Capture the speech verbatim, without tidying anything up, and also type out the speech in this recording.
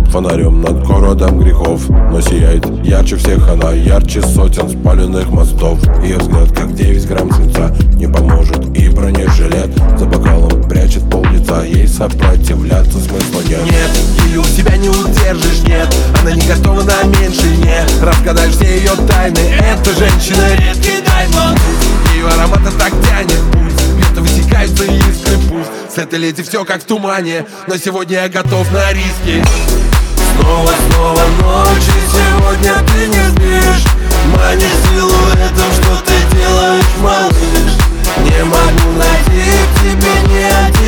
фонарем над городом грехов. Но сияет ярче всех она, ярче сотен спаленных мостов. Ее взгляд, как девять грамм свинца, не поможет и бронежилет. За бокалом прячет пол-лица, ей сопротивляться смысла нет. Нет, ее у себя не удержишь, нет. Она не готова на меньше, не разгадаешь все ее тайны. Эта женщина редкий даймонд. Ее аромата так тянет пульс, где-то высекаются искры, пусть с этой леди все как в тумане, но сегодня я готов на риски. Снова, снова ночь, и сегодня ты не спишь. Манишь силуэтом, что ты делаешь, малыш. Не могу найти в тебе ни один